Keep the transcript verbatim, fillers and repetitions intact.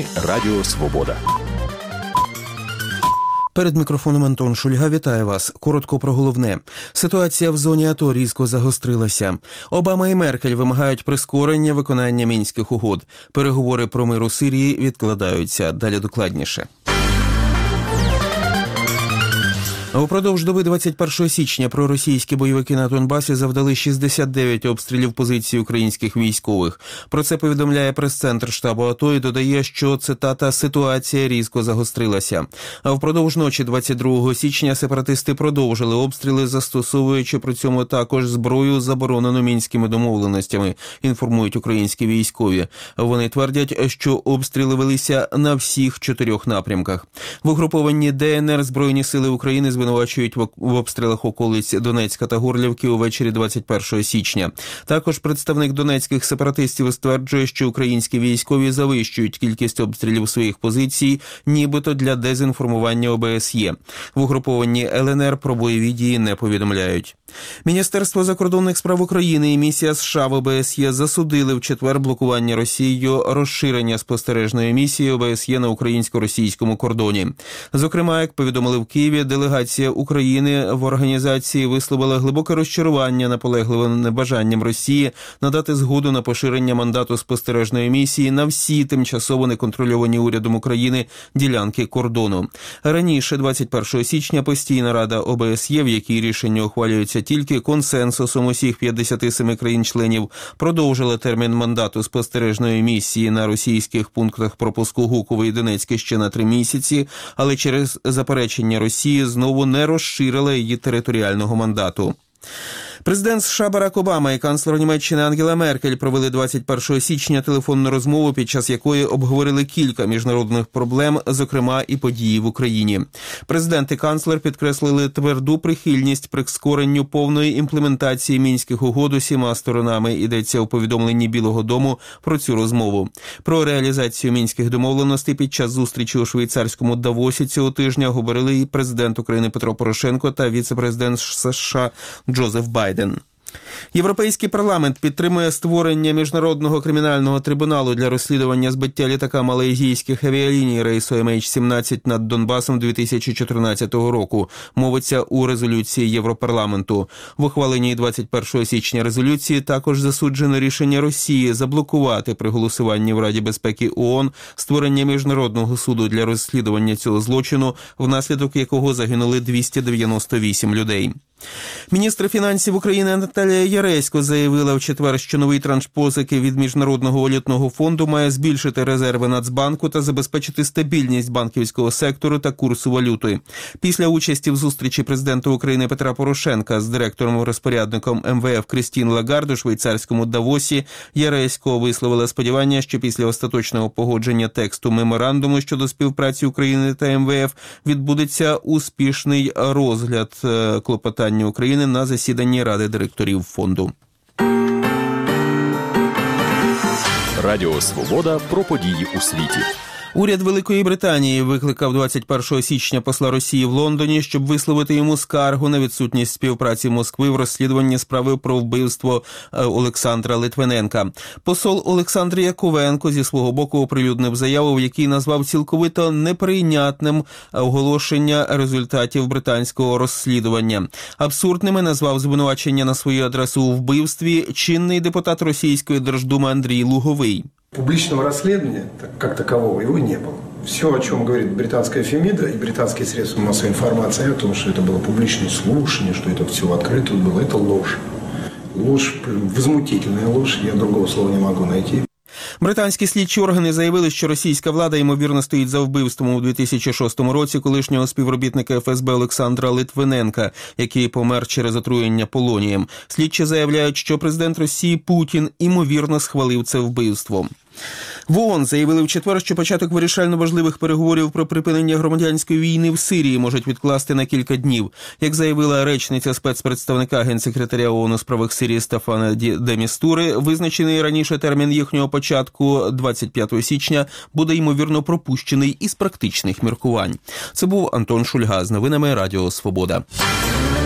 Новини Радіо Свобода. Перед мікрофоном Антон Шульга вітає вас. Коротко про головне. Ситуація в зоні АТО різко загострилася. Обама і Меркель вимагають прискорення виконання Мінських угод. Переговори про мир у Сирії відкладаються. Далі докладніше. Упродовж доби двадцять першого січня проросійські бойовики на Донбасі завдали шістдесят дев'ять обстрілів позицій українських військових. Про це повідомляє прес-центр штабу АТО і додає, що, цитата, «ситуація різко загострилася». А впродовж ночі двадцять другого січня сепаратисти продовжили обстріли, застосовуючи при цьому також зброю, заборонену мінськими домовленостями, інформують українські військові. Вони твердять, що обстріли велися на всіх чотирьох напрямках. В угрупованні ДНР Збройні сили України звинувачують в обстрілах околиць Донецька та Горлівки увечері двадцять першого січня. Також представник донецьких сепаратистів стверджує, що українські військові завищують кількість обстрілів своїх позицій, нібито для дезінформування О Б С Є. В угрупованні Л Н Р про бойові дії не повідомляють. Міністерство закордонних справ України і місія США в О Б С Є засудили в четвер блокування Росією розширення спостережної місії О Б С Є на українсько-російському кордоні. Зокрема, як повідомили в Києві, делегація України в організації висловила глибоке розчарування наполегливим небажанням Росії надати згоду на поширення мандату спостережної місії на всі тимчасово неконтрольовані урядом України ділянки кордону. Раніше, двадцять першого січня, постійна рада О Б С Є, в якій рішення ухвалюються тільки консенсусом усіх п'ятдесят сім країн-членів, продовжила термін мандату спостережної місії на російських пунктах пропуску Гуково і Донецьке ще на три місяці, але через заперечення Росії знову не розширила її територіального мандату. Президент США Барак Обама і канцлер Німеччини Ангела Меркель провели двадцять першого січня телефонну розмову, під час якої обговорили кілька міжнародних проблем, зокрема і події в Україні. Президент і канцлер підкреслили тверду прихильність прискоренню повної імплементації Мінських угод усіма сторонами, йдеться у повідомленні Білого дому про цю розмову. Про реалізацію Мінських домовленостей під час зустрічі у швейцарському Давосі цього тижня говорили і президент України Петро Порошенко та віце-президент США Джозеф Байден. Європейський парламент підтримує створення Міжнародного кримінального трибуналу для розслідування збиття літака малайзійських авіаліній рейсу Ем Ейч сімнадцять над Донбасом дві тисячі чотирнадцятого року. Мовиться у резолюції Європарламенту. В ухваленій двадцять першого січня резолюції також засуджено рішення Росії заблокувати при голосуванні в Раді безпеки О О Н створення Міжнародного суду для розслідування цього злочину, внаслідок якого загинули двісті дев'яносто вісім людей. Міністр фінансів України Наталія Яресько заявила в четвер, що новий транш позики від Міжнародного валютного фонду має збільшити резерви Нацбанку та забезпечити стабільність банківського сектору та курсу валюти. Після участі в зустрічі президента України Петра Порошенка з директором-розпорядником Ем В Ф Крістін Лагард у швейцарському Давосі Яресько висловила сподівання, що після остаточного погодження тексту меморандуму щодо співпраці України та Ем В Ф відбудеться успішний розгляд клопотання України на засіданні Ради директорів фонду. Радіо Свобода про події у світі. Уряд Великої Британії викликав двадцять першого січня посла Росії в Лондоні, щоб висловити йому скаргу на відсутність співпраці Москви в розслідуванні справи про вбивство Олександра Литвиненка. Посол Олександр Яковенко зі свого боку оприлюднив заяву, в якій назвав цілковито неприйнятним оголошення результатів британського розслідування. Абсурдними назвав звинувачення на свою адресу у вбивстві чинний депутат Російської Держдуми Андрій Луговий. Публичного расследования, как такового, его не было. Все, о чем говорит британская Фемида и британские средства массовой информации о том, что это было публичное слушание, что это все открыто было, это ложь. Ложь, возмутительная ложь, я другого слова не могу найти. Британські слідчі органи заявили, що російська влада, ймовірно, стоїть за вбивством у дві тисячі шостому році колишнього співробітника Еф Ес Бе Олександра Литвиненка, який помер через отруєння полонієм. Слідчі заявляють, що президент Росії Путін, ймовірно, схвалив це вбивство. В О О Н заявили в четвер, що початок вирішально важливих переговорів про припинення громадянської війни в Сирії можуть відкласти на кілька днів. Як заявила речниця спецпредставника Генсекретаря О О Н у справах Сирії Стафана де Містури, визначений раніше термін їхнього початку, двадцять п'ятого січня, буде, ймовірно, пропущений із практичних міркувань. Це був Антон Шульга з новинами Радіо Свобода.